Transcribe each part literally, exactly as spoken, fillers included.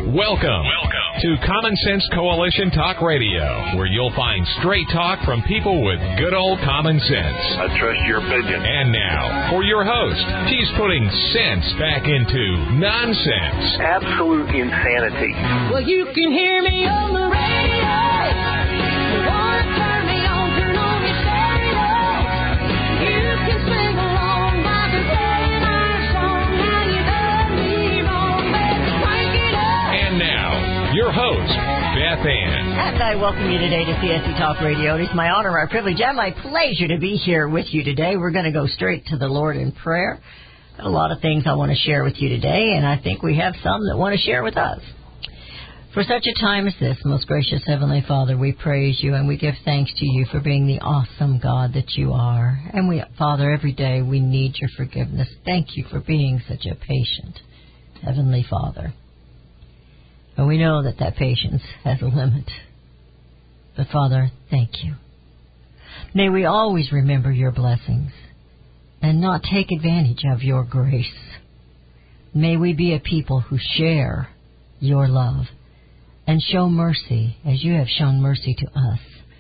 Welcome, Welcome to Common Sense Coalition Talk Radio, where you'll find straight talk from people with good old common sense. I trust your opinion. And now, for your host, she's putting sense back into nonsense. Absolute insanity. Well, you can hear me on the radio. You want to turn me on, turn on your stereo. You can sing along while you're playing our song. Now you done me wrong, baby, crank it up. And now, your host, Beth Ann. And I welcome you today to C S C Talk Radio. It is my honor, my privilege, and my pleasure to be here with you today. We're going to go straight to the Lord in prayer. Got a lot of things I want to share with you today, and I think we have some that want to share with us. For such a time as this, most gracious Heavenly Father, we praise you and we give thanks to you for being the awesome God that you are. And we, Father, every day we need your forgiveness. Thank you for being such a patient Heavenly Father. And we know that that patience has a limit. But Father, thank you. May we always remember your blessings and not take advantage of your grace. May we be a people who share your love and show mercy as you have shown mercy to us.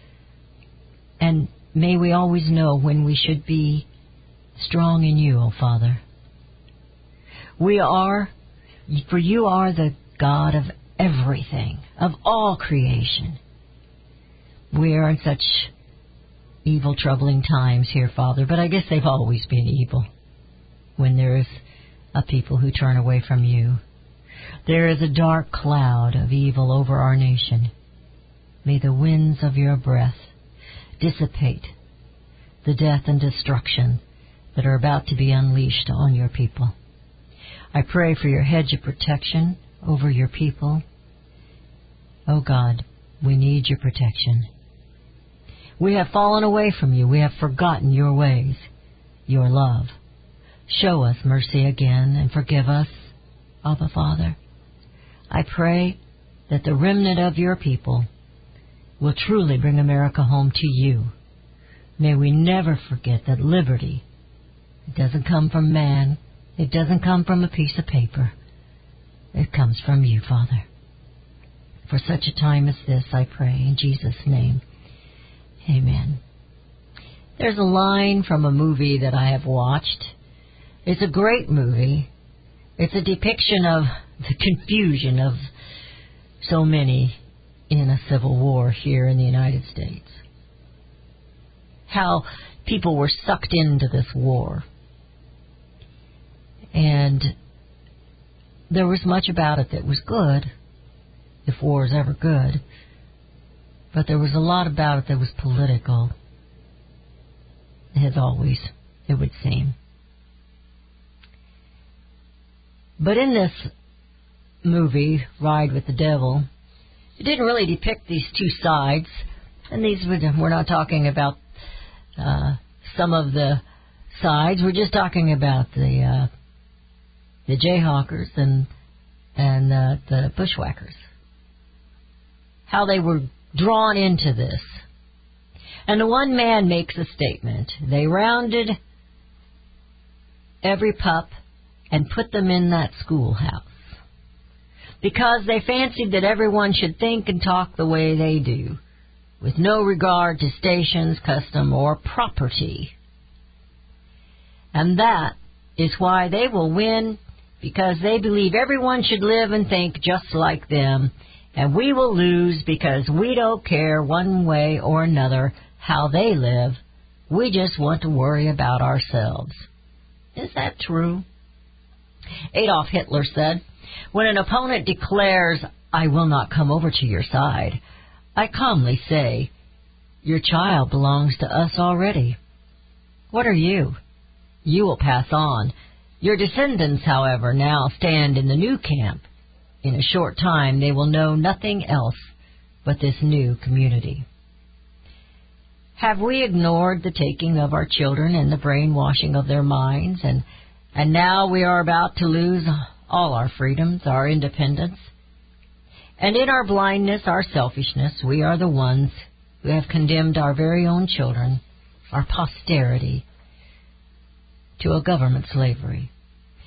And may we always know when we should be strong in you, O Father. We are, for you are the God of everything, of all creation. We are in such evil, troubling times here, Father, but I guess they've always been evil when there is a people who turn away from you. There is a dark cloud of evil over our nation. May the winds of your breath dissipate the death and destruction that are about to be unleashed on your people. I pray for your hedge of protection over your people. Oh God, we need your protection. We have fallen away from you. We have forgotten your ways, your love. Show us mercy again and forgive us, Abba Father. I pray that the remnant of your people will truly bring America home to you. May we never forget that liberty, it doesn't come from man. It doesn't come from a piece of paper. It comes from you, Father. For such a time as this, I pray in Jesus' name. Amen. There's a line from a movie that I have watched. It's a great movie. It's a depiction of the confusion of so many in a civil war here in the United States. How people were sucked into this war. And there was much about it that was good, if war is ever good. But there was a lot about it that was political, as always, it would seem. But in this movie, Ride with the Devil, it didn't really depict these two sides. And these we're not talking about uh, some of the sides. We're just talking about the uh, the Jayhawkers and and uh, the Bushwhackers. How they were drawn into this. And the one man makes a statement. They rounded every pup and put them in that schoolhouse because they fancied that everyone should think and talk the way they do, with no regard to stations, custom, or property. And that is why they will win, because they believe everyone should live and think just like them, and we will lose because we don't care one way or another how they live. We just want to worry about ourselves. Is that true? Adolf Hitler said, "When an opponent declares, 'I will not come over to your side,' I calmly say, 'Your child belongs to us already.' What are you? You will pass on. Your descendants, however, now stand in the new camp. In a short time, they will know nothing else but this new community." Have we ignored the taking of our children and the brainwashing of their minds, and and now we are about to lose all our freedoms, our independence? And in our blindness, our selfishness, we are the ones who have condemned our very own children, our posterity, to a government slavery.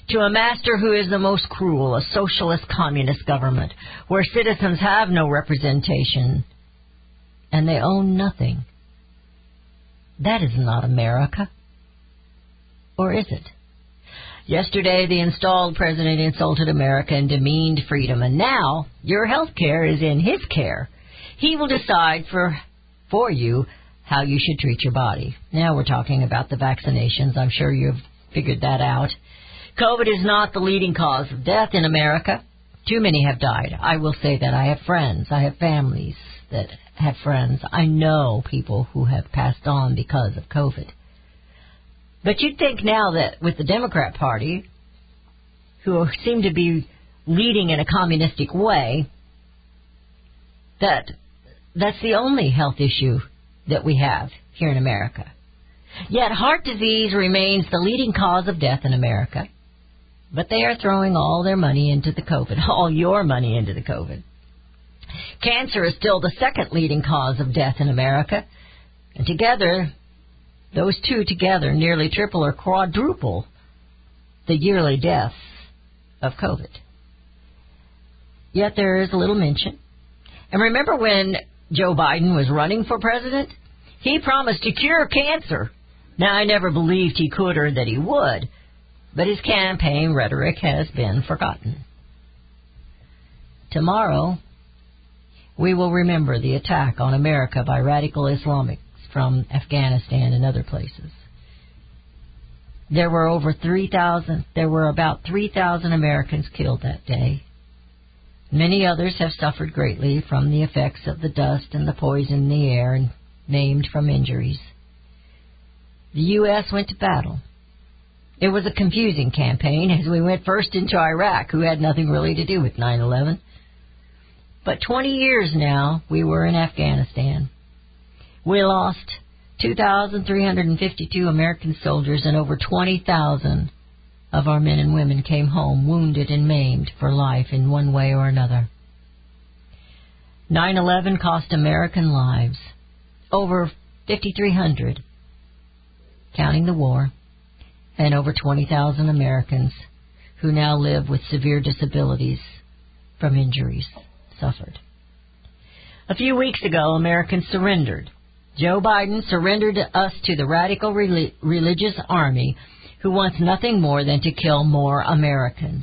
to a master who is the most cruel, a socialist communist government, where citizens have no representation and they own nothing. That is not America. Or is it? Yesterday, the installed president insulted America and demeaned freedom, and now your health care is in his care. He will decide for for you how you should treat your body. Now we're talking about the vaccinations. I'm sure you've figured that out. COVID is not the leading cause of death in America. Too many have died. I will say that. I have friends. I have families that have friends. I know people who have passed on because of COVID. But you'd think now that with the Democrat Party, who seem to be leading in a communistic way, that that's the only health issue that we have here in America. Yet heart disease remains the leading cause of death in America. But they are throwing all their money into the COVID, all your money into the COVID. Cancer is still the second leading cause of death in America. And together, those two together nearly triple or quadruple the yearly deaths of COVID. Yet there is a little mention. And remember when Joe Biden was running for president? He promised to cure cancer. Now, I never believed he could or that he would, but his campaign rhetoric has been forgotten. Tomorrow, we will remember the attack on America by radical Islamics from Afghanistan and other places. There were over three thousand, there were about three thousand Americans killed that day. Many others have suffered greatly from the effects of the dust and the poison in the air and maimed from injuries. The U S went to battle. It was a confusing campaign as we went first into Iraq, who had nothing really to do with nine eleven. But twenty years now, we were in Afghanistan. We lost two thousand three hundred fifty-two American soldiers, and over twenty thousand of our men and women came home wounded and maimed for life in one way or another. nine eleven cost American lives, over fifty-three hundred, counting the war, and over twenty thousand Americans who now live with severe disabilities from injuries suffered. A few weeks ago, Americans surrendered. Joe Biden surrendered us to the radical rel- religious army who wants nothing more than to kill more Americans.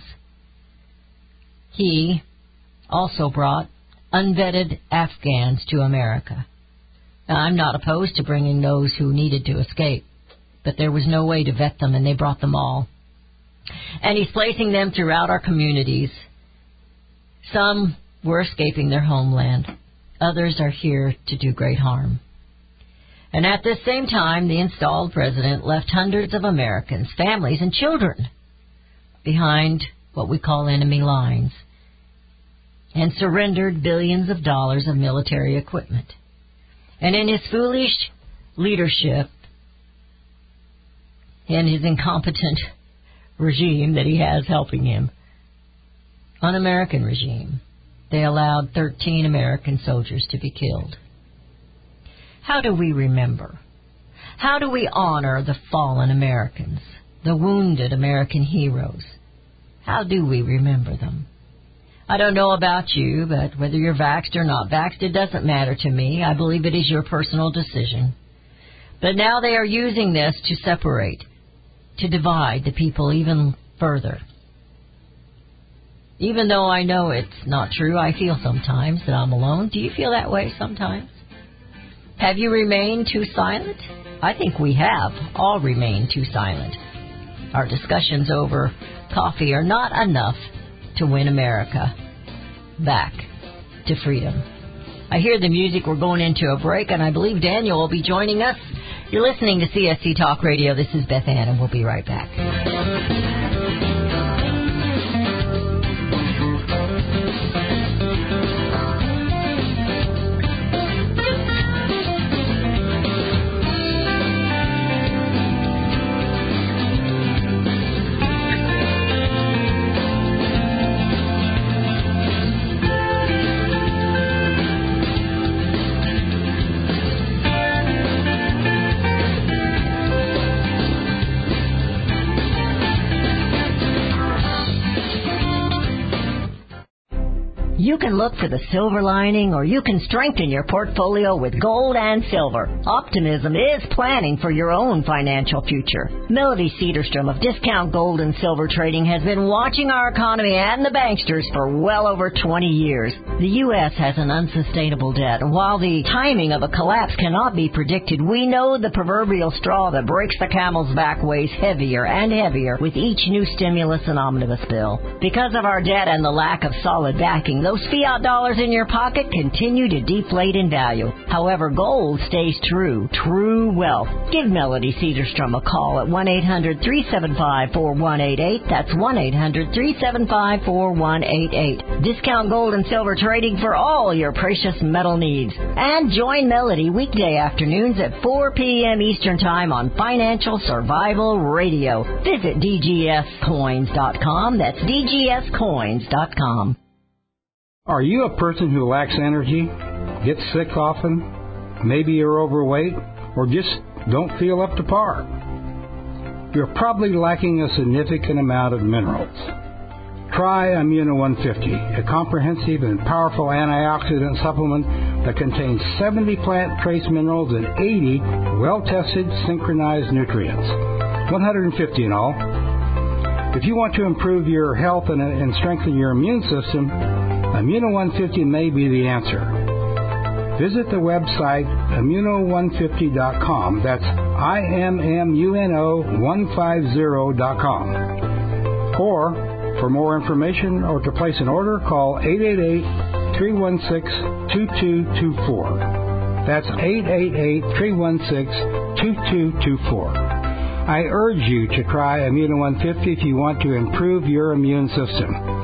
He also brought unvetted Afghans to America. Now, I'm not opposed to bringing those who needed to escape, but there was no way to vet them, and they brought them all. And he's placing them throughout our communities. Some were escaping their homeland. Others are here to do great harm. And at this same time, the installed president left hundreds of Americans, families, and children behind what we call enemy lines and surrendered billions of dollars of military equipment. And in his foolish leadership and his incompetent regime that he has helping him, un-American regime, they allowed thirteen American soldiers to be killed. How do we remember? How do we honor the fallen Americans, the wounded American heroes? How do we remember them? I don't know about you, but whether you're vaxxed or not vaxxed, it doesn't matter to me. I believe it is your personal decision. But now they are using this to separate, to divide the people even further. Even though I know it's not true, I feel sometimes that I'm alone. Do you feel that way sometimes? Have you remained too silent? I think we have all remained too silent. Our discussions over coffee are not enough to win America back to freedom. I hear the music. We're going into a break, and I believe Daniel will be joining us. You're listening to C S C Talk Radio. This is Beth Ann, and we'll be right back. You can look for the silver lining, or you can strengthen your portfolio with gold and silver. Optimism is planning for your own financial future. Melody Cedarstrom of Discount Gold and Silver Trading has been watching our economy and the banksters for well over twenty years. The U S has an unsustainable debt, and while the timing of a collapse cannot be predicted, we know the proverbial straw that breaks the camel's back weighs heavier and heavier with each new stimulus and omnibus bill. Because of our debt and the lack of solid backing, those fiat dollars in your pocket continue to deflate in value. However, gold stays true. True wealth. Give Melody Cedarstrom a call at one eight hundred three seven five four one eight eight. That's one eight hundred three seven five four one eight eight. Discount Gold and Silver Trading for all your precious metal needs. And join Melody weekday afternoons at four p.m. Eastern Time on Financial Survival Radio. Visit D G S coins dot com. That's D G S coins dot com. Are you a person who lacks energy, gets sick often, maybe you're overweight, or just don't feel up to par? You're probably lacking a significant amount of minerals. Try Immuno one fifty, a comprehensive and powerful antioxidant supplement that contains seventy plant trace minerals and eighty well-tested synchronized nutrients, one hundred fifty in all. If you want to improve your health and, and strengthen your immune system, Immuno one fifty may be the answer. Visit the website immuno one fifty dot com. That's I M M U N O one fifty dot com. Or, for more information or to place an order, call eight eight eight, three one six, two two two four. That's eight eight eight, three one six, two two two four. I urge you to try Immuno one fifty if you want to improve your immune system.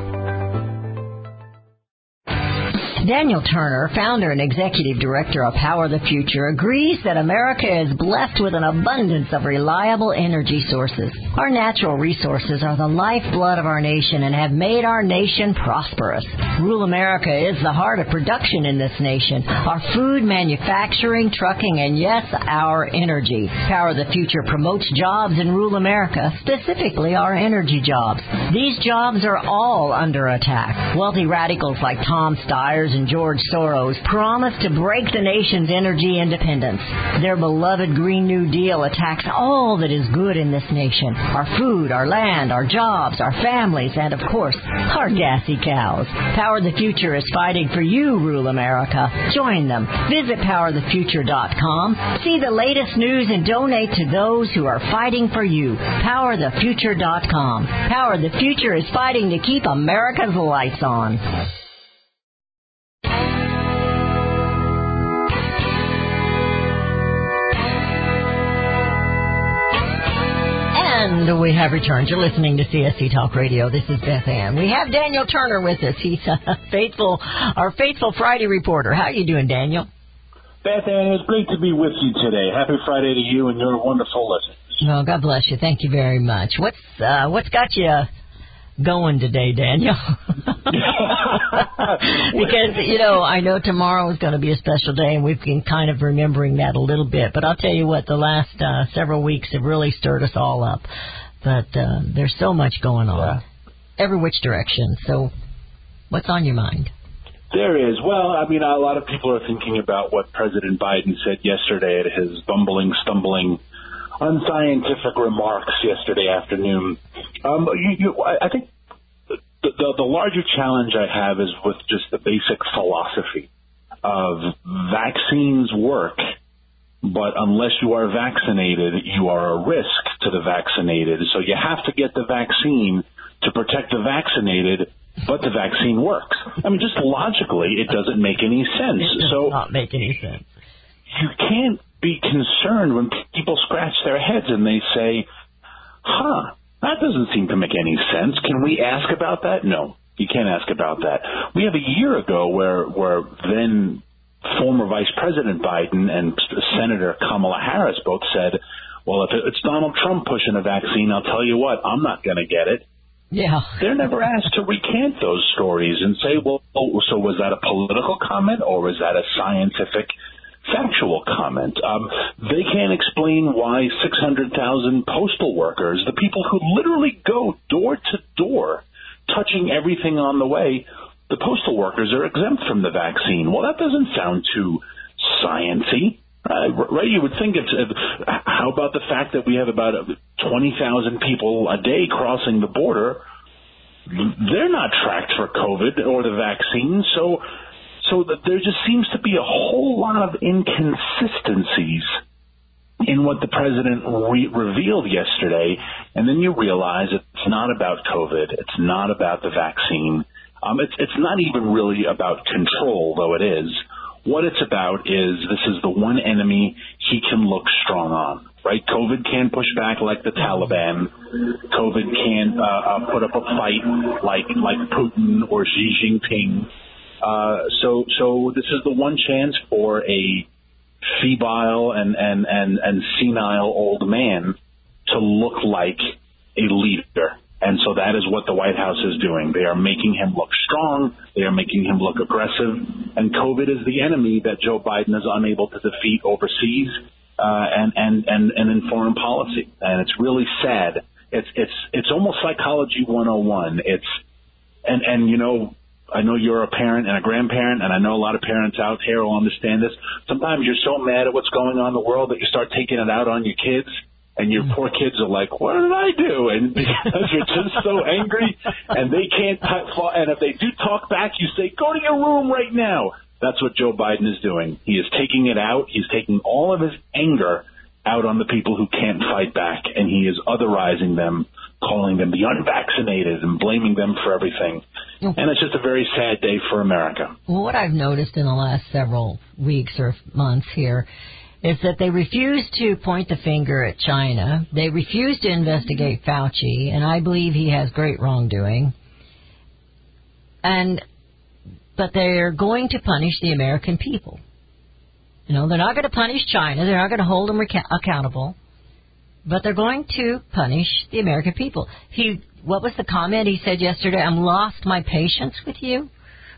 Daniel Turner, founder and executive director of Power the Future, agrees that America is blessed with an abundance of reliable energy sources. Our natural resources are the lifeblood of our nation and have made our nation prosperous. Rural America is the heart of production in this nation. Our food, manufacturing, trucking, and yes, our energy. Power the Future promotes jobs in rural America, specifically our energy jobs. These jobs are all under attack. Wealthy radicals like Tom Stiers and George Soros promise to break the nation's energy independence. Their beloved Green New Deal attacks all that is good in this nation. Our food, our land, our jobs, our families, and of course, our gassy cows. Power the Future is fighting for you, rural America. Join them. Visit power the future dot com. See the latest news and donate to those who are fighting for you. power the future dot com. Power the Future is fighting to keep America's lights on. And we have returned. You're listening to C S C Talk Radio. This is Beth Ann. We have Daniel Turner with us. He's a faithful, our faithful Friday reporter. How are you doing, Daniel? Beth Ann, it's great to be with you today. Happy Friday to you and your wonderful listeners. Well, God bless you. Thank you very much. What's uh, what's got you going today, Daniel? Because, you know, I know tomorrow is going to be a special day, and we've been kind of remembering that a little bit. But I'll tell you what, the last uh, several weeks have really stirred us all up. But uh, there's so much going on, yeah. Every which direction. So what's on your mind? There is. Well, I mean, a lot of people are thinking about what President Biden said yesterday at his bumbling, stumbling, unscientific remarks yesterday afternoon. Um, you, you, I think the, the, the larger challenge I have is with just the basic philosophy of vaccines work, but unless you are vaccinated, you are a risk to the vaccinated. So you have to get the vaccine to protect the vaccinated, but the vaccine works. I mean, just logically, it doesn't make any sense. It does so not make any sense. You can't be concerned when people scratch their heads and they say, huh, that doesn't seem to make any sense. Can we ask about that? No, you can't ask about that. We have a year ago where, where then former Vice President Biden and Senator Kamala Harris both said, well, if it's Donald Trump pushing a vaccine, I'll tell you what, I'm not going to get it. Yeah. They're never asked to recant those stories and say, well, oh, so was that a political comment or was that a scientific factual comment? Um, they can't explain why six hundred thousand postal workers, the people who literally go door to door, touching everything on the way, the postal workers are exempt from the vaccine. Well, that doesn't sound too science-y. Uh, right? You would think it's, uh, how about the fact that we have about twenty thousand people a day crossing the border? They're not tracked for COVID or the vaccine, so so that there just seems to be a whole lot of inconsistencies in what the president re- revealed yesterday, and then you realize it's not about COVID, it's not about the vaccine, um, it's it's not even really about control, though it is. What it's about is this is the one enemy he can look strong on, right? COVID can't push back like the Taliban. COVID can't uh, uh, put up a fight like like Putin or Xi Jinping. Uh, so so this is the one chance for a febile and, and, and, and senile old man to look like a leader. And so that is what the White House is doing. They are making him look strong. They are making him look aggressive. And COVID is the enemy that Joe Biden is unable to defeat overseas uh, and, and, and, and in foreign policy. And it's really sad. It's it's it's almost psychology one oh one. It's and, and, you know, I know you're a parent and a grandparent, and I know a lot of parents out here will understand this. Sometimes you're so mad at what's going on in the world that you start taking it out on your kids. And your poor kids are like, what did I do? And because you're just so angry, and they can't talk, and if they do talk back, you say, go to your room right now. That's what Joe Biden is doing. He is taking it out. He's taking all of his anger out on the people who can't fight back, and he is otherizing them, calling them the unvaccinated and blaming them for everything. And it's just a very sad day for America. Well, what I've noticed in the last several weeks or months here is that they refuse to point the finger at China. They refuse to investigate Fauci, and I believe he has great wrongdoing. And but they're going to punish the American people. You know, they're not going to punish China. They're not going to hold them reca- accountable. But they're going to punish the American people. He, what was the comment he said yesterday? I'm lost my patience with you.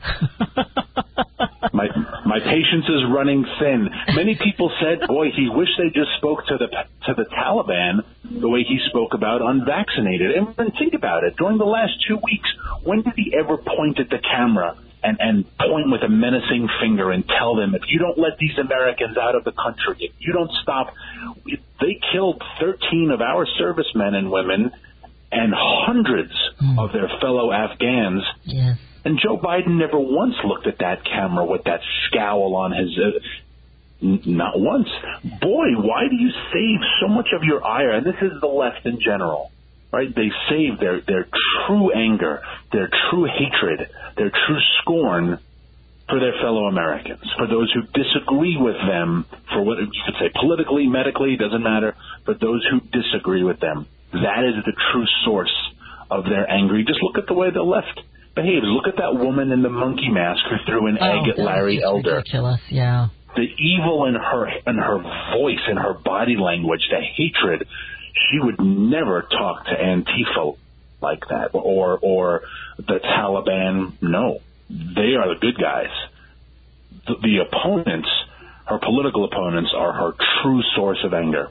my my patience is running thin. Many people said, boy, he wished they just spoke to the to the Taliban the way he spoke about unvaccinated. And think about it. During the last two weeks, when did he ever point at the camera and, and point with a menacing finger and tell them, if you don't let these Americans out of the country, if you don't stop, they killed thirteen of our servicemen and women and hundreds mm. of their fellow Afghans. Yes. And Joe Biden never once looked at that camera with that scowl on his, uh, n- not once. Boy, why do you save so much of your ire? And this is the left in general, right? They save their, their true anger, their true hatred, their true scorn for their fellow Americans, for those who disagree with them, for what you could say politically, medically, doesn't matter, but those who disagree with them. That is the true source of their anger. Just look at the way the left behaves. Look at that woman in the monkey mask who threw an oh, egg at Larry Elder. Ridiculous, yeah. The evil in her, in her voice, in her body language, the hatred. She would never talk to Antifa like that, or or the Taliban. No, they are the good guys. The, the opponents, her political opponents, are her true source of anger.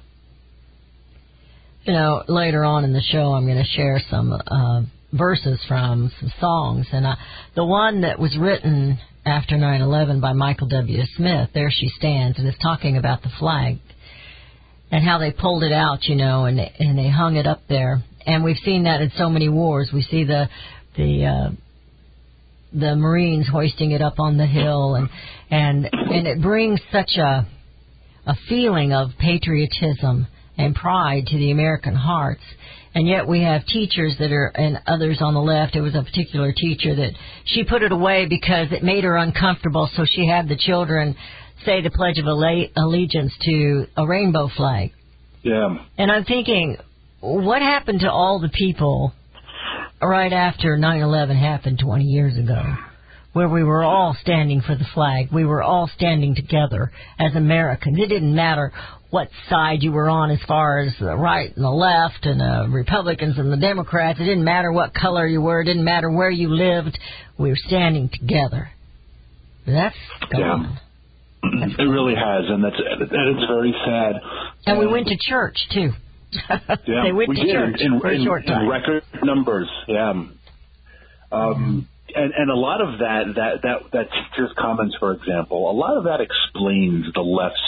You know, later on in the show, I'm going to share some Uh, verses from some songs, and uh, the one that was written after nine eleven by Michael W. Smith, There She Stands, and it's talking about the flag and how they pulled it out, you know, and they, and they hung it up there. And we've seen that in so many wars. We see the the uh, the Marines hoisting it up on the hill, and and and it brings such a a feeling of patriotism and pride to the American hearts. And yet we have teachers that are, and others on the left. It was a particular teacher that she put it away because it made her uncomfortable, so she had the children say the Pledge of Allegiance to a rainbow flag. Yeah. And I'm thinking, what happened to all the people right after nine eleven happened twenty years ago, where we were all standing for the flag? We were all standing together as Americans. It didn't matter what side you were on as far as the right and the left and the Republicans and the Democrats. It didn't matter what color you were. It didn't matter where you lived. We were standing together. That's gone. Yeah. That's it gone. Really has, and that's that is very sad. And we went to church, too. Yeah, they went we to did church in, for a in, short time. in record numbers, yeah. Um, and, and a lot of that, that, that, that teacher's comments, for example, a lot of that explains the left's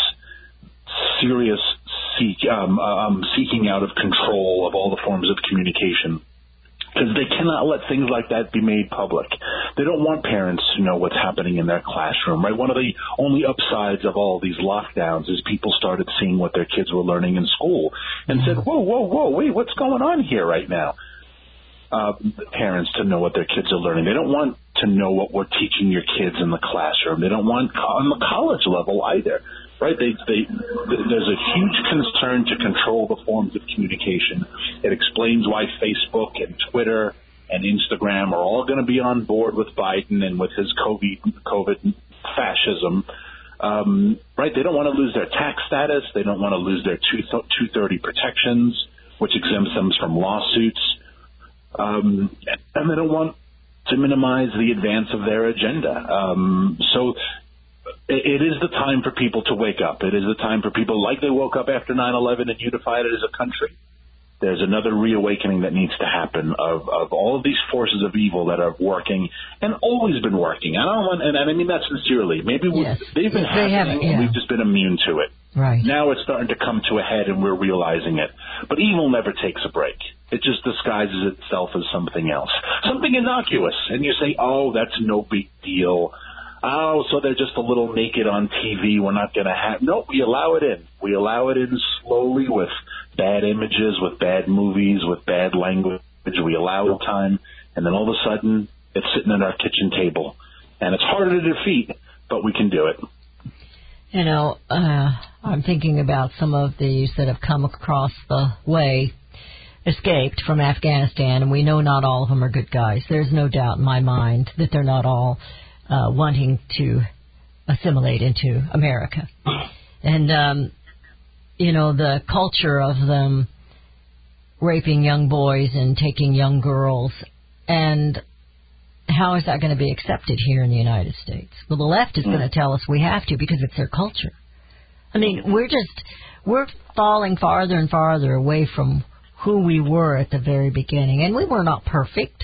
serious seek, um, um, seeking out of control of all the forms of communication. Because they cannot let things like that be made public. They don't want parents to know what's happening in their classroom, right? One of the only upsides of all these lockdowns is people started seeing what their kids were learning in school and said, whoa, whoa, whoa, wait, what's going on here right now? Uh, parents to know what their kids are learning. They don't want to know what we're teaching your kids in the classroom. They don't want on the college level either. Right, they, they, there's a huge concern to control the forms of communication. It explains why Facebook and Twitter and Instagram are all going to be on board with Biden and with his COVID, COVID fascism. Um, right, they don't want to lose their tax status. They don't want to lose their two thirty protections, which exempts them from lawsuits. Um, and they don't want to minimize the advance of their agenda. Um, so. It is the time for people to wake up. It is the time for people, like they woke up after nine eleven and unified it as a country. There's another reawakening that needs to happen of, of all of these forces of evil that are working and always been working. I don't want, and, and I mean that sincerely. Maybe we, yes. they've been yes, they happening yeah. and we've just been immune to it. Right. Now it's starting to come to a head and we're realizing it. But evil never takes a break. It just disguises itself as something else, something innocuous. And you say, oh, that's no big deal. Oh, so they're just a little naked on T V. We're not going to have... No, we allow it in. We allow it in slowly with bad images, with bad movies, with bad language. We allow it time, and then all of a sudden, it's sitting at our kitchen table. And it's harder to defeat, but we can do it. You know, uh, I'm thinking about some of these that have come across the way, escaped from Afghanistan, and we know not all of them are good guys. There's no doubt in my mind that they're not all... Uh, wanting to assimilate into America. And, um, you know, the culture of them raping young boys and taking young girls, and how is that going to be accepted here in the United States? Well, the left is going to tell us we have to because it's their culture. I mean, we're just, we're falling farther and farther away from who we were at the very beginning, and we were not perfect.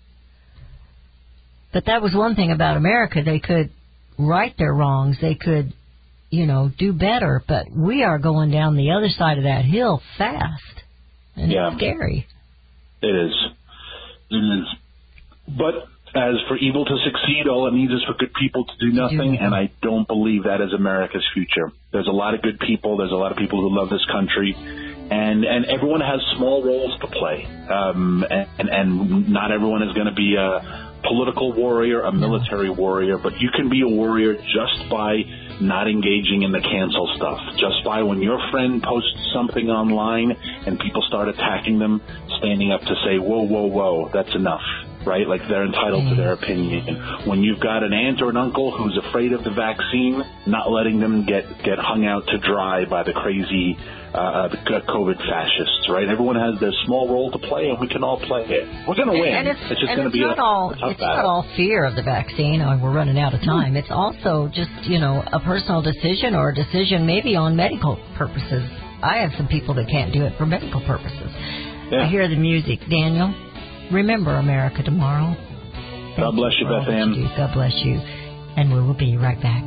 But that was one thing about America. They could right their wrongs. They could, you know, do better. But we are going down the other side of that hill fast. And yeah. It's scary. It is. It is. But as for evil to succeed, all it needs is for good people to do nothing. And I don't believe that is America's future. There's a lot of good people. There's a lot of people who love this country. And and everyone has small roles to play. Um, and, and not everyone is going to be a political warrior, a military warrior, but you can be a warrior just by not engaging in the cancel stuff, just by when your friend posts something online and people start attacking them, standing up to say, whoa, whoa, whoa, that's enough, right? Like they're entitled to their opinion. When you've got an aunt or an uncle who's afraid of the vaccine, not letting them get, get hung out to dry by the crazy uh, the COVID fascists, right? Everyone has their small role to play, and we can all play it. We're going to win. And it's, it's just going to it's be not a, all, a tough It's battle. not all fear of the vaccine. Oh, we're running out of time. It's also just, you know, a personal decision or a decision maybe on medical purposes. I have some people that can't do it for medical purposes. Yeah. I hear the music. Daniel, remember America tomorrow. God bless you, Beth Ann. God bless you. And we will be right back.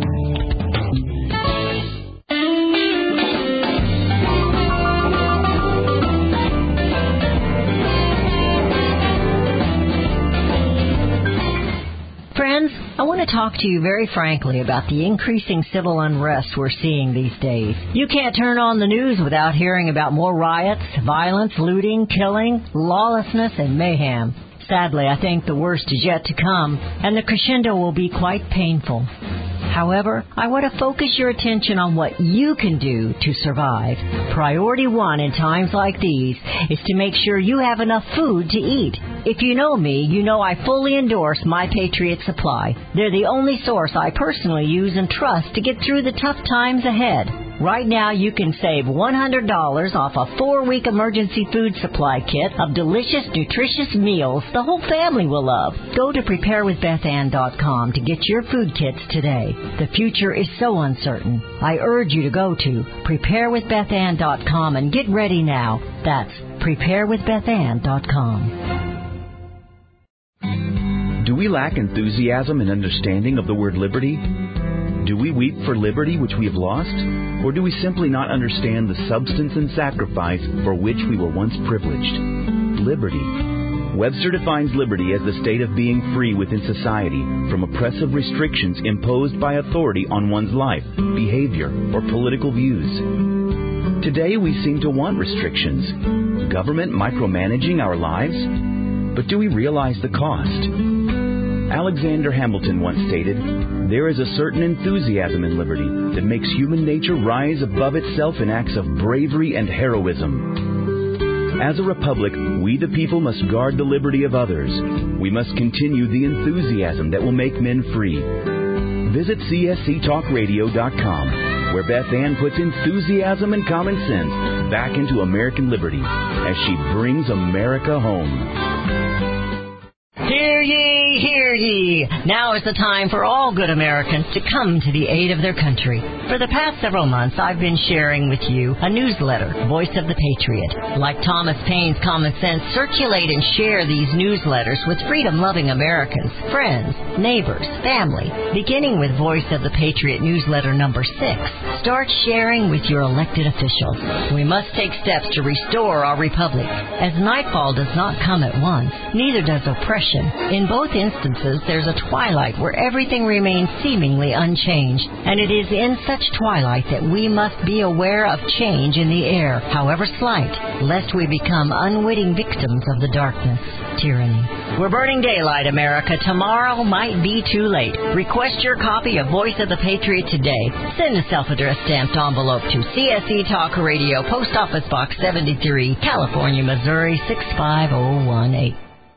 Friends, I want to talk to you very frankly about the increasing civil unrest we're seeing these days. You can't turn on the news without hearing about more riots, violence, looting, killing, lawlessness, and mayhem. Sadly, I think the worst is yet to come, and the crescendo will be quite painful. However, I want to focus your attention on what you can do to survive. Priority one in times like these is to make sure you have enough food to eat. If you know me, you know I fully endorse My Patriot Supply. They're the only source I personally use and trust to get through the tough times ahead. Right now, you can save one hundred dollars off a four-week emergency food supply kit of delicious, nutritious meals the whole family will love. Go to prepare with beth ann dot com to get your food kits today. The future is so uncertain. I urge you to go to prepare with beth ann dot com and get ready now. That's prepare with beth ann dot com. Do we lack enthusiasm and understanding of the word liberty? Do we weep for liberty which we have lost? Or do we simply not understand the substance and sacrifice for which we were once privileged? Liberty. Webster defines liberty as the state of being free within society from oppressive restrictions imposed by authority on one's life, behavior, or political views. Today we seem to want restrictions, government micromanaging our lives. But do we realize the cost? Alexander Hamilton once stated, "There is a certain enthusiasm in liberty that makes human nature rise above itself in acts of bravery and heroism." As a republic, we the people must guard the liberty of others. We must continue the enthusiasm that will make men free. Visit C S C talk radio dot com, where Beth Ann puts enthusiasm and common sense back into American liberty as she brings America home. Hear ye, hear ye! Now is the time for all good Americans to come to the aid of their country. For the past several months, I've been sharing with you a newsletter, Voice of the Patriot. Like Thomas Paine's Common Sense, circulate and share these newsletters with freedom-loving Americans, friends, neighbors, family. Beginning with Voice of the Patriot newsletter number six, start sharing with your elected officials. We must take steps to restore our republic, as nightfall does not come at once, neither does oppression. In both instances, there's a twilight where everything remains seemingly unchanged, and it is in such twilight that we must be aware of change in the air, however slight, lest we become unwitting victims of the darkness, tyranny. We're burning daylight, America. Tomorrow might be too late. Request your copy of Voice of the Patriot today. Send a self-addressed stamped envelope to C S C Talk Radio, Post Office Box seventy-three, California, Missouri, six five zero one eight.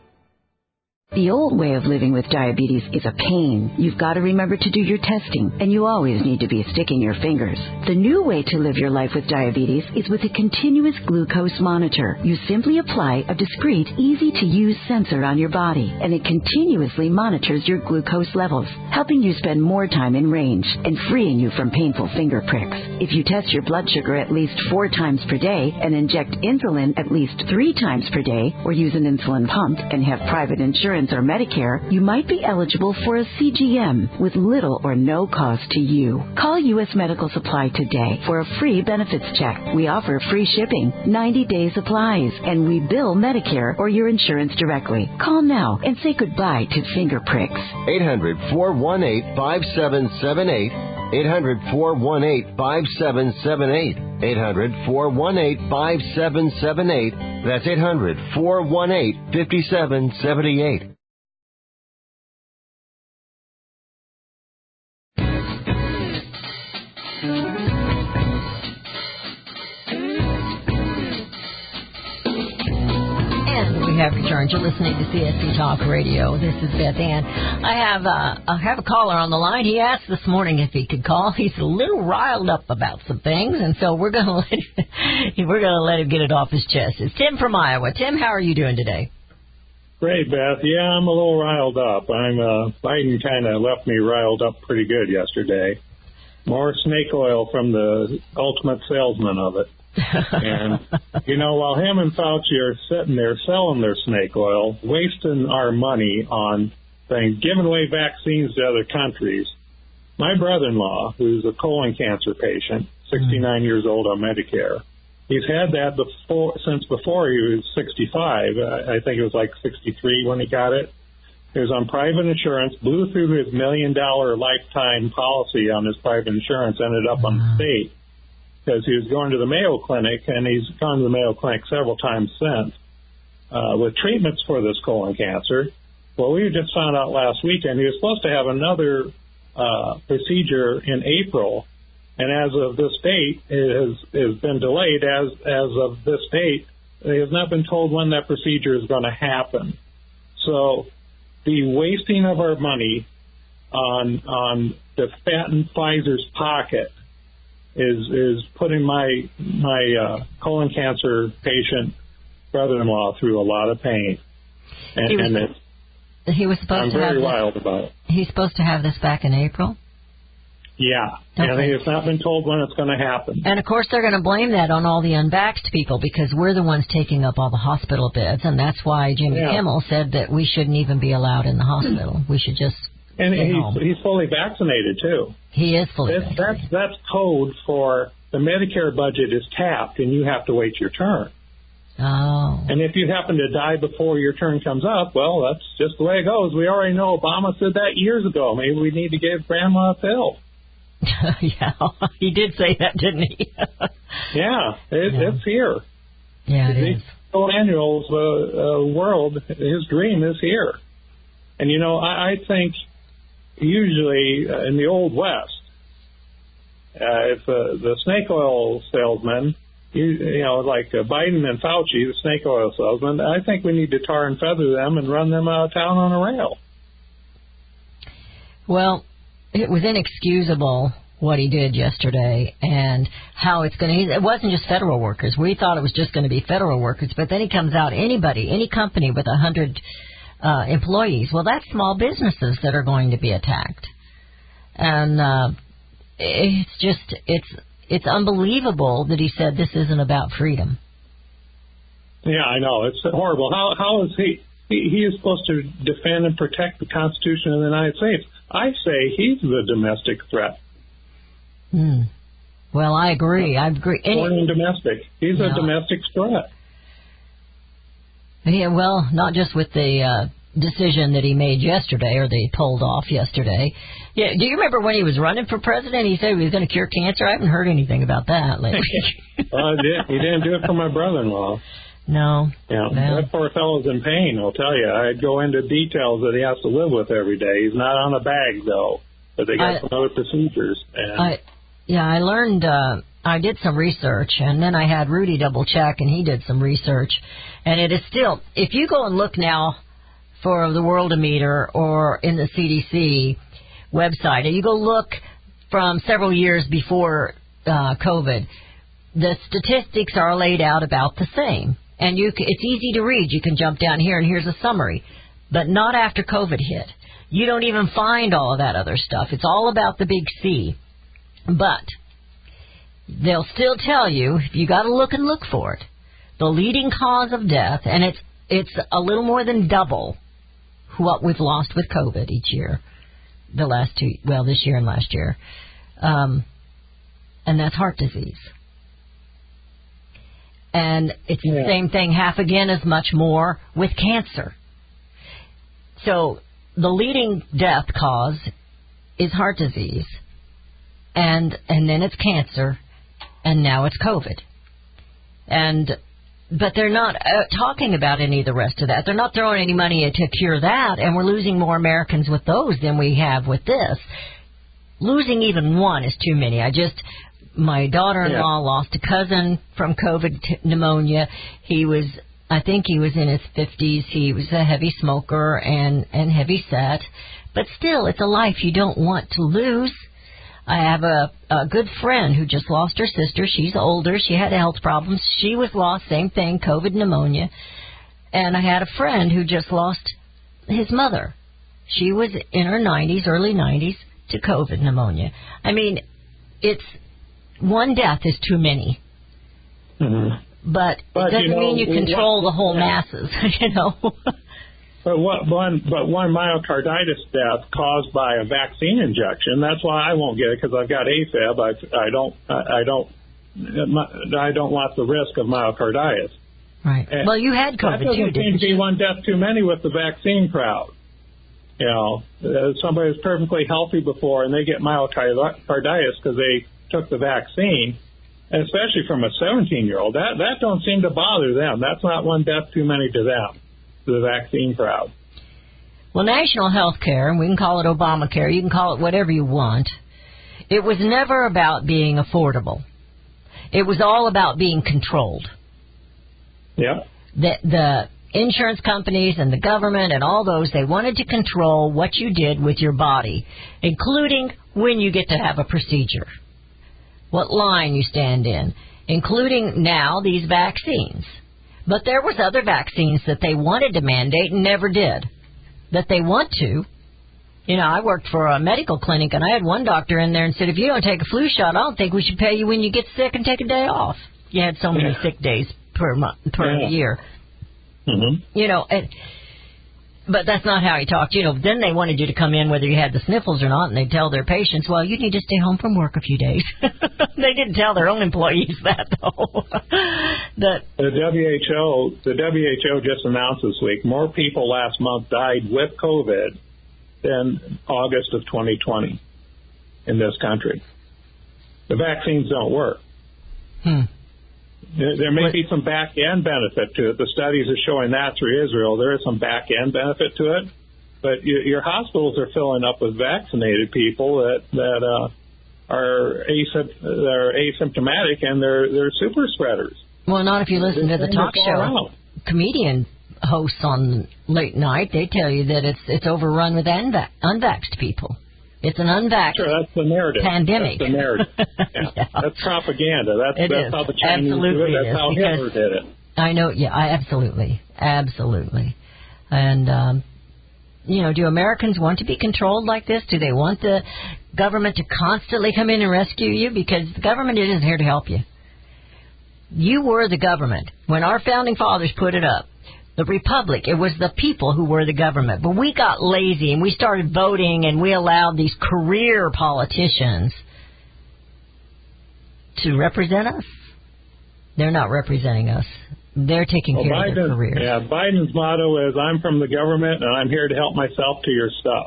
The old way of living with diabetes is a pain. You've got to remember to do your testing, and you always need to be sticking your fingers. The new way to live your life with diabetes is with a continuous glucose monitor. You simply apply a discreet, easy-to-use sensor on your body, and it continuously monitors your glucose levels, helping you spend more time in range and freeing you from painful finger pricks. If you test your blood sugar at least four times per day and inject insulin at least three times per day, or use an insulin pump and have private insurance or Medicare, you might be eligible for a C G M with little or no cost to you. Call U S Medical Supply today for a free benefits check. We offer free shipping, ninety-day supplies, and we bill Medicare or your insurance directly. Call now and say goodbye to finger pricks. eight hundred, four one eight, five seven seven eight. eight hundred, four one eight, five seven seven eight. eight hundred, four one eight, five seven seven eight. That's eight hundred, four one eight, five seven seven eight. We have returned. You're listening to C S C Talk Radio. This is Beth Ann. I have uh, I have a caller on the line. He asked this morning if he could call. He's a little riled up about some things, and so we're going to let him, we're going to let him get it off his chest. It's Tim from Iowa. Tim, how are you doing today? Great, Beth. Yeah, I'm a little riled up. I'm uh, Biden kind of left me riled up pretty good yesterday. More snake oil from the ultimate salesman of it. And, you know, while him and Fauci are sitting there selling their snake oil, wasting our money on things, giving away vaccines to other countries, my brother-in-law, who's a colon cancer patient, sixty-nine mm. years old on Medicare, he's had that before since before he was sixty-five. I think it was like sixty-three when he got it. He was on private insurance, blew through his million-dollar lifetime policy on his private insurance, ended up mm. on the state, because he was going to the Mayo Clinic, and he's gone to the Mayo Clinic several times since, uh, with treatments for this colon cancer. Well, we just found out last weekend he was supposed to have another uh, procedure in April, and as of this date, it has, has been delayed. As, as of this date, he has not been told when that procedure is going to happen. So the wasting of our money on, on to fatten Pfizer's pocket is is putting my my uh, colon cancer patient brother-in-law through a lot of pain, and, he was, and it's, he was supposed I'm to very have wild this, about it. He's supposed to have this back in April. Yeah. Okay. And it's not been told when it's going to happen. And, of course, they're going to blame that on all the unvaxxed people because we're the ones taking up all the hospital beds, and that's why Jimmy Yeah. Kimmel said that we shouldn't even be allowed in the hospital. We should just And stay he's, home. he's fully vaccinated, too. He is fully That's, vaccinated. that's, that's code for the Medicare budget is tapped, and you have to wait your turn. Oh. And if you happen to die before your turn comes up, well, that's just the way it goes. We already know Obama said that years ago. Maybe we need to give Grandma a pill. Yeah, he did say that, didn't he? Yeah, it, Yeah. it's here. Yeah, it the is. Bill Daniels' uh, uh, world, his dream is here. And, you know, I, I think usually uh, in the Old West, uh, if uh, the snake oil salesman, you, you know, like uh, Biden and Fauci, the snake oil salesman, I think we need to tar and feather them and run them out of town on a rail. Well, it was inexcusable what he did yesterday and how it's going to... It wasn't just federal workers. We thought it was just going to be federal workers, but then he comes out, anybody, any company with a hundred uh, employees, well, that's small businesses that are going to be attacked. And uh, it's just, it's it's unbelievable that he said this isn't about freedom. Yeah, I know. It's horrible. How How is he... He, he is supposed to defend and protect the Constitution of the United States. I say he's the domestic threat. Hmm. Well, I agree. I agree. Any, Foreign and domestic. He's Yeah. a domestic threat. Yeah, well, not just with the uh, decision that he made yesterday, or they pulled off yesterday. Yeah, do you remember when he was running for president? He said he was going to cure cancer. I haven't heard anything about that lately. Well, he, did, he didn't do it for my brother-in-law. No. Yeah, no. that poor fellow's in pain, I'll tell you. I'd go into details that he has to live with every day. He's not on a bag, though, but they got I- some other procedures. And I, yeah, I learned, uh, I did some research, and then I had Rudy double check, and he did some research. And it is still, if you go and look now for the Worldometer or in the C D C website, and you go look from several years before uh, COVID, the statistics are laid out about the same. And you, c- it's easy to read. You can jump down here, and here's a summary. But not after COVID hit. You don't even find all of that other stuff. It's all about the big C. But they'll still tell you, you got to look and look for it. The leading cause of death, and it's it's a little more than double what we've lost with COVID each year. The last two, well, this year and last year. Um, and that's heart disease. And it's the Yeah. same thing, half again as much more with cancer. So the leading death cause is heart disease, and and then it's cancer, and now it's COVID. And but they're not uh, talking about any of the rest of that. They're not throwing any money to cure that, and we're losing more Americans with those than we have with this. Losing even one is too many. I just... My daughter-in-law Yeah. lost a cousin from COVID t- pneumonia. He was, I think he was in his fifties. He was a heavy smoker and, and heavy set. But still, it's a life you don't want to lose. I have a, a good friend who just lost her sister. She's older. She had health problems. She was lost, same thing, COVID pneumonia. And I had a friend who just lost his mother. She was in her nineties, early nineties, to COVID pneumonia. I mean, it's... One death is too many, Mm-hmm. but, But, it doesn't you know, mean you control what- the whole yeah. masses, you know. But what one but one myocarditis death caused by a vaccine injection. That's why I won't get it because I've got AFib. I I don't I, I don't I don't want the risk of myocarditis. Right. And Well, you had that COVID doesn't too, seem didn't to be you? one death too many with the vaccine crowd. You know, uh, somebody was perfectly healthy before and they get myocarditis because they took the vaccine, and especially from a seventeen-year-old. That that don't seem to bother them. That's not one death too many to them, to the vaccine crowd. Well, national health care, and we can call it Obamacare, you can call it whatever you want, it was never about being affordable. It was all about being controlled. Yeah. The, the insurance companies and the government and all those, they wanted to control what you did with your body, including when you get to have a procedure, what line you stand in, including now these vaccines. But there was other vaccines that they wanted to mandate and never did, that they want to, You know, I worked for a medical clinic, and I had one doctor in there and said, if you don't take a flu shot, I don't think we should pay you when you get sick and take a day off. You had so many Yeah. sick days per month, per Yeah. year. Mm-hmm. You know, and, but that's not how he talked. You know, then they wanted you to come in whether you had the sniffles or not, and they'd tell their patients, well, you need to stay home from work a few days. They didn't tell their own employees that, though. that The W H O, the W H O just announced this week, more people last month died with COVID than August of twenty twenty in this country. The vaccines don't work. Hmm. There, there may be some back end benefit to it. The studies are showing that through Israel. There is some back end benefit to it, but your, your hospitals are filling up with vaccinated people that that uh, are asympt- they're asymptomatic and they're they're super spreaders. Well, not if you listen to the talk show. Comedian hosts on late night, they tell you that it's it's overrun with unva- unvaxxed people. It's an unvaxxed Sure, that's the narrative. pandemic. That's the narrative. Yeah. Yeah. That's propaganda. That's, It that's is. how the Chinese Absolutely do it. it That's is, how because- Hitler did it. I know, yeah, I absolutely, absolutely. And, um, you know, do Americans want to be controlled like this? Do they want the government to constantly come in and rescue you? Because the government isn't here to help you. You were the government. When our founding fathers put it up, the republic, it was the people who were the government. But we got lazy and we started voting and we allowed these career politicians to represent us. They're not representing us. They're taking Well, care of their Biden, careers. yeah, Biden's motto is, I'm from the government and I'm here to help myself to your stuff.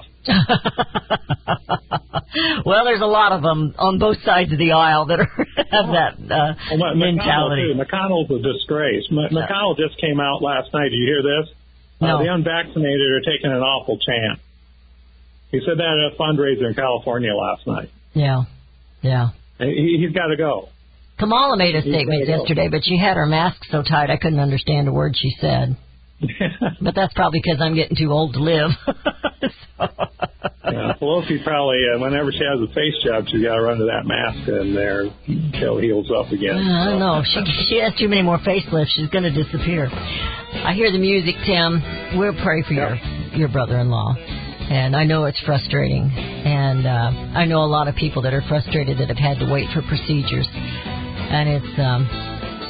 Well, there's a lot of them on both sides of the aisle that are, have that uh, Well, M- mentality. McConnell, too. McConnell's a disgrace. M- Yeah. McConnell just came out last night. Did you hear this? No. Uh, the unvaccinated are taking an awful chance. He said that at a fundraiser in California last night. Yeah, yeah. He, he's got to go. Kamala made a He's statement gotta go. yesterday, but she had her mask so tight I couldn't understand a word she said. But that's probably because I'm getting too old to live. So. Yeah, Pelosi probably, uh, whenever she has a face job, she's got to run to that mask in there until it heals up again. I don't know. She, she has too many more facelifts. She's going to disappear. I hear the music, Tim. We'll pray for your, your brother-in-law. And I know it's frustrating. And uh, I know a lot of people that are frustrated that have had to wait for procedures. And it's... um.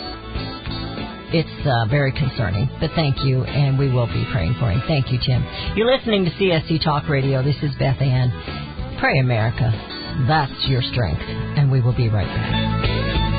It's uh, very concerning, but thank you, and we will be praying for him. Thank you, Tim. You're listening to C S C Talk Radio. This is Beth Ann. Pray America. That's your strength, and we will be right back.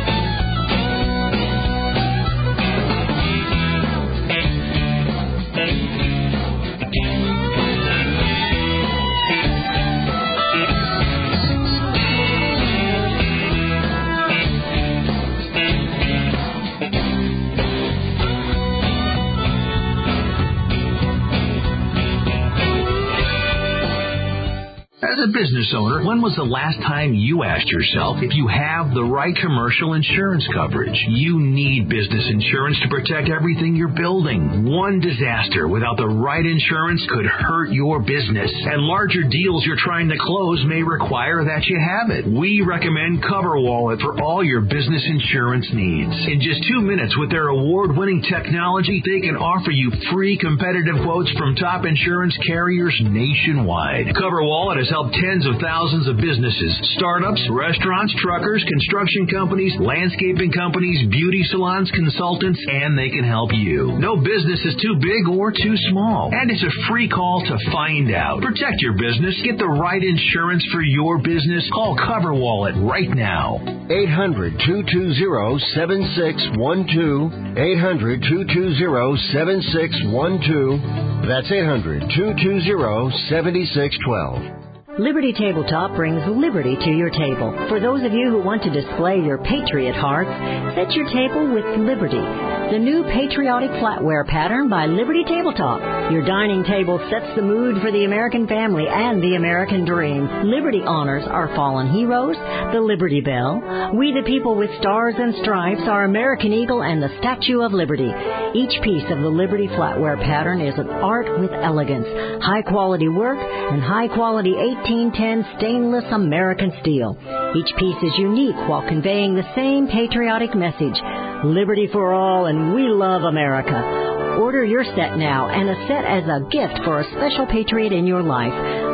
As a business owner, when was the last time you asked yourself if you have the right commercial insurance coverage? You need business insurance to protect everything you're building. One disaster without the right insurance could hurt your business, and larger deals you're trying to close may require that you have it. We recommend CoverWallet for all your business insurance needs. In just two minutes with their award-winning technology, they can offer you free competitive quotes from top insurance carriers nationwide. CoverWallet has helped tens of thousands of businesses, startups, restaurants, truckers, construction companies, landscaping companies, beauty salons, consultants, and they can help you. No business is too big or too small, and it's a free call to find out. Protect your business. Get the right insurance for your business. Call CoverWallet right now. eight hundred, two two zero, seven six one two. eight hundred, two two zero, seven six one two. That's eight hundred, two two zero, seven six one two. Liberty Tabletop brings liberty to your table. For those of you who want to display your patriot hearts, set your table with Liberty, the new patriotic flatware pattern by Liberty Tabletop. Your dining table sets the mood for the American family and the American dream. Liberty honors our fallen heroes, the Liberty Bell, We the People with Stars and Stripes, our American Eagle, and the Statue of Liberty. Each piece of the Liberty flatware pattern is an art with elegance, high-quality work, and high-quality eighteen ten stainless American steel. Each piece is unique while conveying the same patriotic message, liberty for all and we love America. Order your set now and a set as a gift for a special patriot in your life.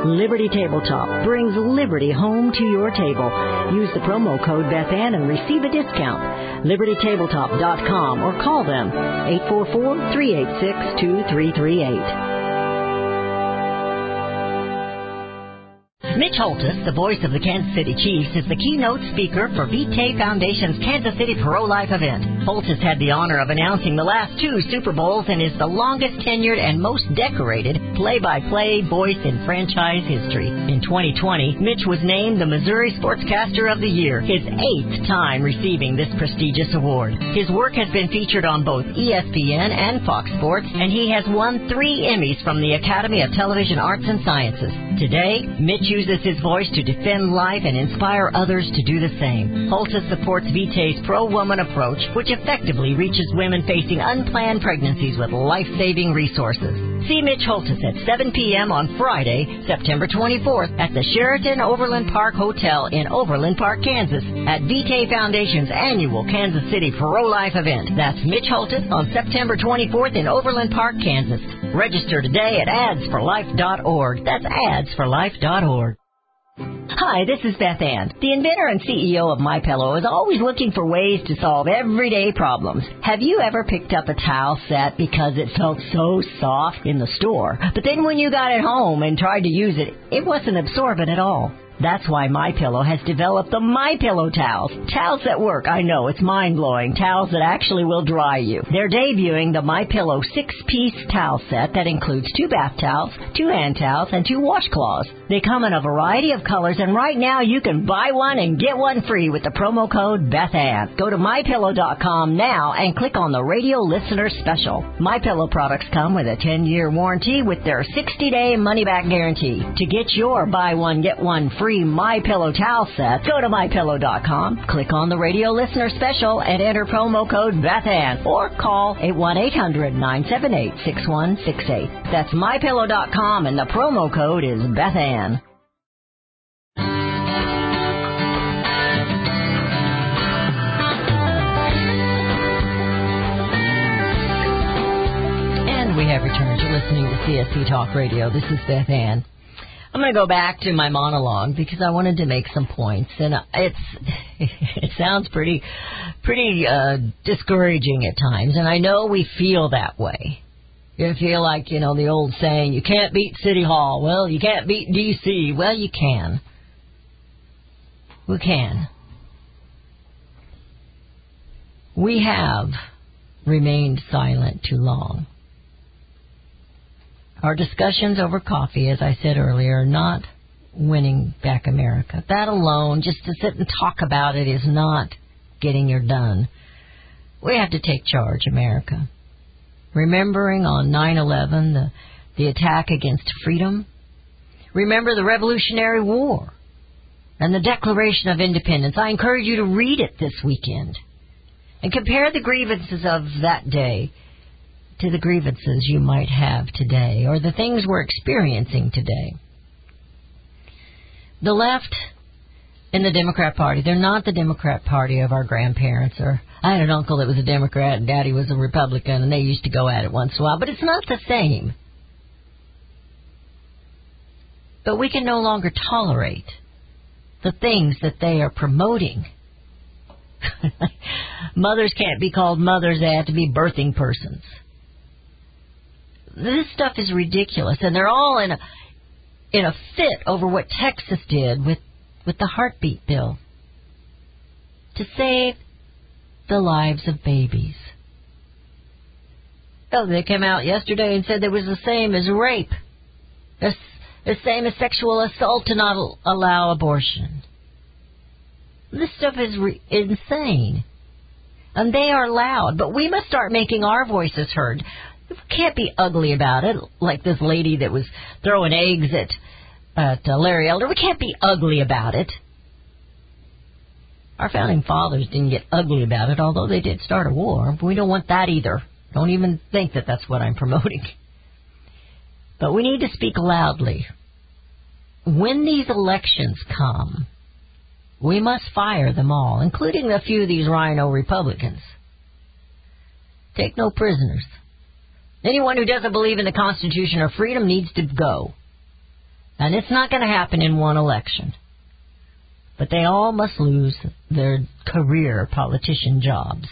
Liberty Tabletop brings liberty home to your table. Use the promo code BethAnn and receive a discount. liberty tabletop dot com or call them eight four four, three eight six, two three three eight. Mitch Holtis, the voice of the Kansas City Chiefs, is the keynote speaker for Vitae Foundation's Kansas City Pro-Life event. Holtis had the honor of announcing the last two Super Bowls and is the longest tenured and most decorated play-by-play voice in franchise history. In twenty twenty, Mitch was named the Missouri Sportscaster of the Year, his eighth time receiving this prestigious award. His work has been featured on both E S P N and Fox Sports, and he has won three Emmys from the Academy of Television Arts and Sciences. Today, Mitch uses his voice to defend life and inspire others to do the same. Holtis supports Vitae's pro-woman approach, which effectively reaches women facing unplanned pregnancies with life-saving resources. See Mitch Holtis at seven p.m. on Friday, September twenty-fourth at the Sheraton Overland Park Hotel in Overland Park, Kansas, at Vitae Foundation's annual Kansas City Pro-Life event. That's Mitch Holtis on September twenty-fourth in Overland Park, Kansas. Register today at ads for life dot org. That's ads for life dot org. Hi, this is Beth Ann. The inventor and C E O of MyPillow is always looking for ways to solve everyday problems. Have you ever picked up a towel set because it felt so soft in the store, but then when you got it home and tried to use it, it wasn't absorbent at all? That's why MyPillow has developed the MyPillow towels. Towels that work, I know, it's mind-blowing. Towels that actually will dry you. They're debuting the MyPillow six-piece towel set that includes two bath towels, two hand towels, and two washcloths. They come in a variety of colors, and right now you can buy one and get one free with the promo code BethAnn. Go to my pillow dot com now and click on the radio listener special. MyPillow products come with a ten-year warranty with their sixty-day money-back guarantee. To get your buy one, get one free MyPillow towel set, go to my pillow dot com, click on the radio listener special, and enter promo code BethAnn, or call eight one eight hundred, nine seven eight, six one six eight. That's my pillow dot com, and the promo code is BethAnn. And we have returned to listening to C S C Talk Radio. This is Beth Ann. I'm going to go back to my monologue because I wanted to make some points, and it's it sounds pretty pretty uh, discouraging at times, and I know we feel that way. You feel like, you know, the old saying, you can't beat City Hall. Well, you can't beat D C Well, you can. We can. We have remained silent too long. Our discussions over coffee, as I said earlier, are not winning back America. That alone, just to sit and talk about it, is not getting her done. We have to take charge, America. Remembering on nine eleven the, the attack against freedom. Remember the Revolutionary War and the Declaration of Independence. I encourage you to read it this weekend and compare the grievances of that day to the grievances you might have today, or the things we're experiencing today. The left and the Democrat Party, they're not the Democrat Party of our grandparents. Or I had an uncle that was a Democrat and Daddy was a Republican, and they used to go at it once in a while, but it's not the same. But we can no longer tolerate the things that they are promoting. Mothers can't be called mothers, they have to be birthing persons. This stuff is ridiculous, and they're all in a in a fit over what Texas did with, with the heartbeat bill to save the lives of babies. Oh, they came out yesterday and said it was the same as rape, the, the same as sexual assault to not allow abortion. This stuff is re- insane, and they are loud, but we must start making our voices heard. We can't be ugly about it, like this lady that was throwing eggs at, at uh, Larry Elder. We can't be ugly about it. Our founding fathers didn't get ugly about it, although they did start a war. But we don't want that either. Don't even think that that's what I'm promoting. But we need to speak loudly. When these elections come, we must fire them all, including a few of these rhino Republicans. Take no prisoners. Anyone who doesn't believe in the Constitution or freedom needs to go. And it's not going to happen in one election. But they all must lose their career politician jobs.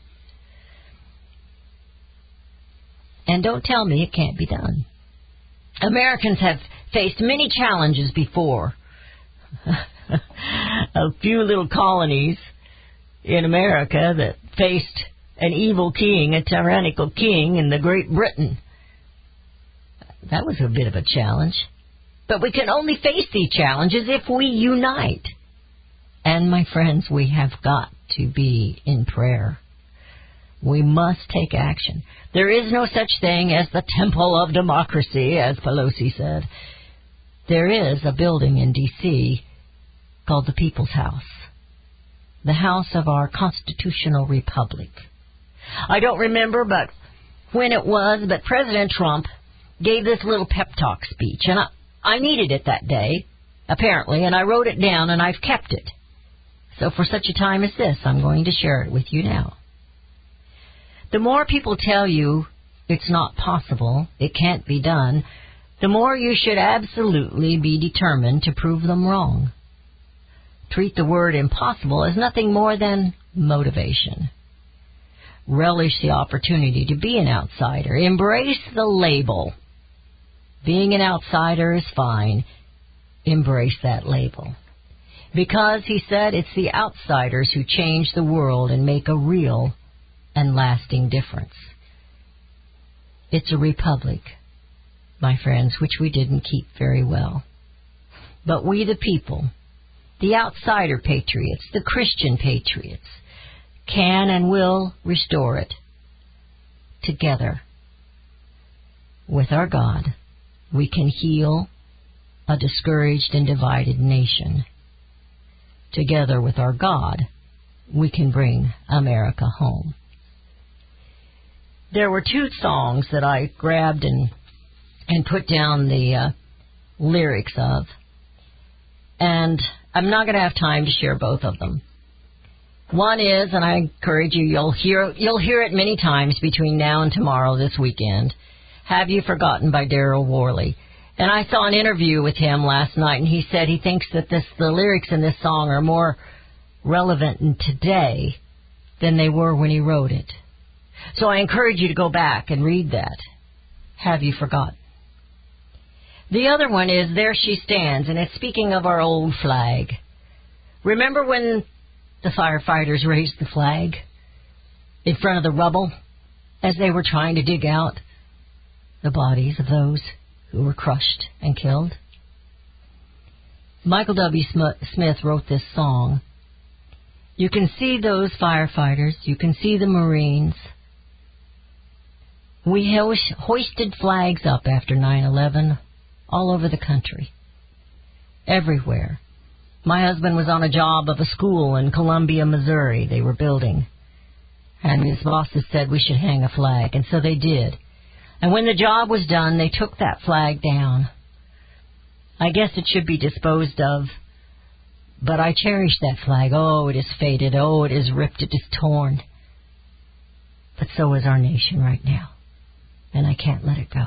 And don't tell me it can't be done. Americans have faced many challenges before. A few little colonies in America that faced an evil king, a tyrannical king in the Great Britain. That was a bit of a challenge. But we can only face these challenges if we unite. And, my friends, we have got to be in prayer. We must take action. There is no such thing as the temple of democracy, as Pelosi said. There is a building in D C called the People's House, the house of our constitutional republic. I don't remember but when it was, but President Trump gave this little pep talk speech, and I, I needed it that day, apparently, and I wrote it down, and I've kept it. So for such a time as this, I'm going to share it with you now. The more people tell you it's not possible, it can't be done, the more you should absolutely be determined to prove them wrong. Treat the word impossible as nothing more than motivation. Relish the opportunity to be an outsider. Embrace the label. Being an outsider is fine. Embrace that label. Because, he said, it's the outsiders who change the world and make a real and lasting difference. It's a republic, my friends, which we didn't keep very well. But we the people, the outsider patriots, the Christian patriots, can and will restore it. Together, with our God, we can heal a discouraged and divided nation. Together with our God, we can bring America home. There were two songs that I grabbed and and put down the uh, lyrics of, and I'm not going to have time to share both of them. One is, and I encourage you, you'll hear you'll hear it many times between now and tomorrow this weekend, Have You Forgotten by Daryl Worley. And I saw an interview with him last night, and he said he thinks that this the lyrics in this song are more relevant in today than they were when he wrote it. So I encourage you to go back and read that. Have You Forgotten? The other one is There She Stands, and it's speaking of our old flag. Remember when the firefighters raised the flag in front of the rubble as they were trying to dig out the bodies of those who were crushed and killed? Michael W. Smith wrote this song. You can see those firefighters. You can see the Marines. We hoisted flags up after nine eleven all over the country, everywhere. My husband was on a job of a school in Columbia, Missouri they were building, and his bosses said we should hang a flag, and so they did. And when the job was done, they took that flag down. I guess it should be disposed of, but I cherish that flag. Oh, it is faded. Oh, it is ripped. It is torn. But so is our nation right now, and I can't let it go.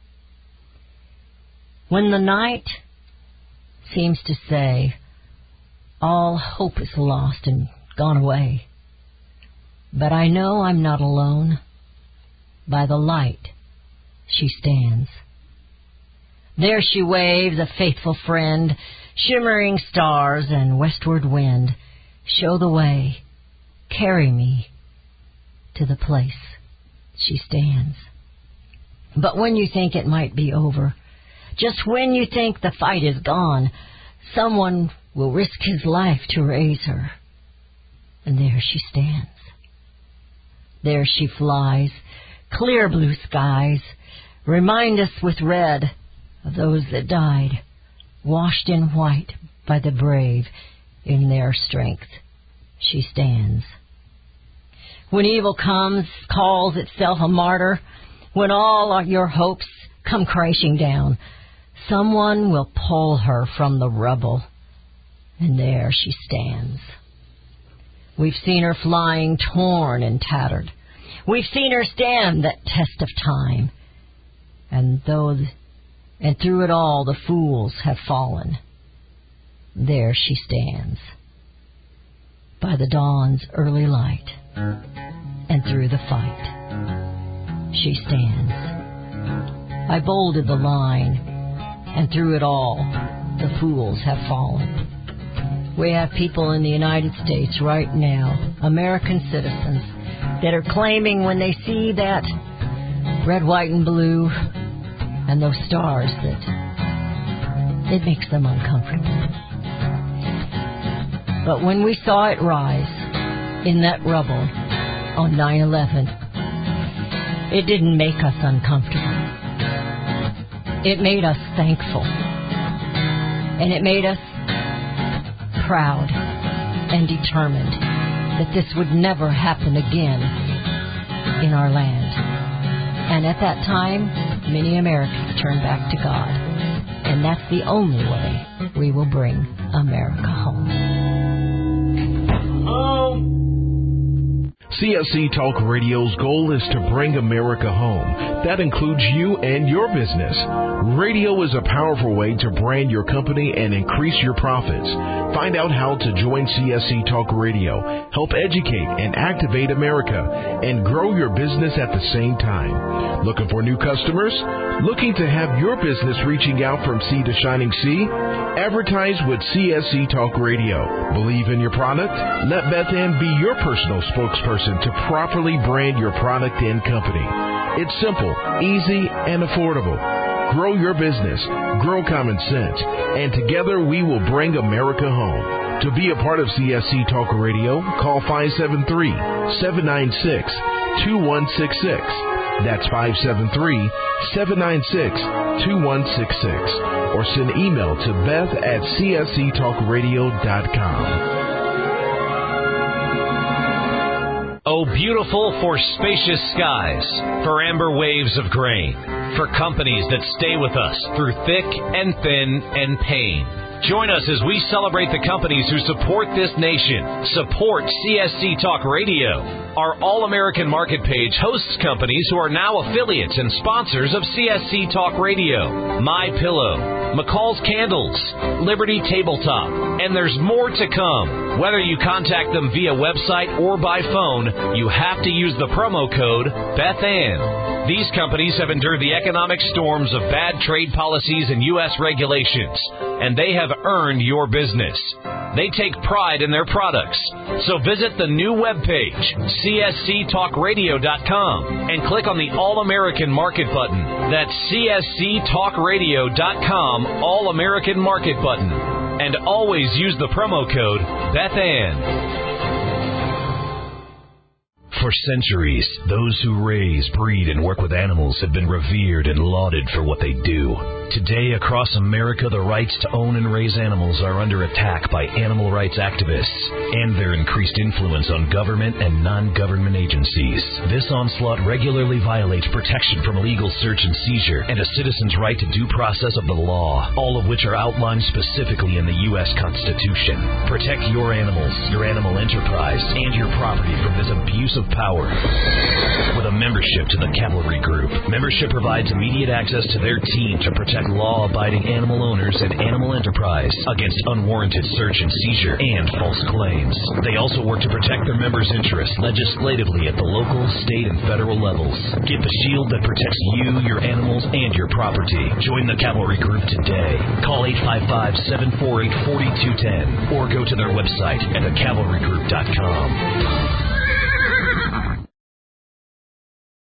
When the night seems to say, all hope is lost and gone away, but I know I'm not alone. By the light she stands. There she waves, a faithful friend. Shimmering stars and westward wind show the way, carry me to the place she stands. But when you think it might be over, just when you think the fight is gone, someone will risk his life to raise her. And there she stands. There she flies, clear blue skies, remind us with red of those that died, washed in white by the brave. In their strength she stands. When evil comes, calls itself a martyr, when all your hopes come crashing down, someone will pull her from the rubble, and there she stands. We've seen her flying torn and tattered. We've seen her stand that test of time. And though and through it all the fools have fallen. There she stands, by the dawn's early light, and through the fight she stands. I bolded the line, and through it all the fools have fallen. We have people in the United States right now, American citizens, that are claiming when they see that red, white, and blue and those stars that it makes them uncomfortable. But when we saw it rise in that rubble on nine eleven, it didn't make us uncomfortable. It made us thankful. And it made us proud and determined that this would never happen again in our land. And at that time, many Americans turned back to God. And that's the only way we will bring America home. C S C Talk Radio's goal is to bring America home. That includes you and your business. Radio is a powerful way to brand your company and increase your profits. Find out how to join C S C Talk Radio, help educate and activate America, and grow your business at the same time. Looking for new customers? Looking to have your business reaching out from sea to shining sea? Advertise with C S C Talk Radio. Believe in your product? Let Beth Ann be your personal spokesperson to properly brand your product and company. It's simple, easy, and affordable. Grow your business, grow common sense, and together we will bring America home. To be a part of C S C Talk Radio, call five seven three, seven nine six, two one six six. That's five seven three, seven nine six, two one six six. Or send email to beth at c s c talk radio dot com. Oh, beautiful for spacious skies, for amber waves of grain, for companies that stay with us through thick and thin and pain. Join us as we celebrate the companies who support this nation. Support C S C Talk Radio. Our All-American Market page hosts companies who are now affiliates and sponsors of C S C Talk Radio. My Pillow, McCall's Candles, Liberty Tabletop, and there's more to come. Whether you contact them via website or by phone, you have to use the promo code BethAnn. These companies have endured the economic storms of bad trade policies and U S regulations, and they have earned your business. They take pride in their products. So visit the new webpage, c s c talk radio dot com, and click on the All-American Market button. That's c s c talk radio dot com, All-American Market button. And always use the promo code BethAnn. For centuries, those who raise, breed, and work with animals have been revered and lauded for what they do. Today, across America, the rights to own and raise animals are under attack by animal rights activists and their increased influence on government and non-government agencies. This onslaught regularly violates protection from illegal search and seizure and a citizen's right to due process of the law, all of which are outlined specifically in the U S Constitution. Protect your animals, your animal enterprise, and your property from this abuse of power. With a membership to the Cavalry Group, membership provides immediate access to their team to protect law-abiding animal owners and animal enterprise against unwarranted search and seizure and false claims. They also work to protect their members' interests legislatively at the local, state, and federal levels. Get the shield that protects you, your animals, and your property. Join the Cavalry Group today. Call eight five five, seven four eight, four two one zero or go to their website at the cavalry group dot com.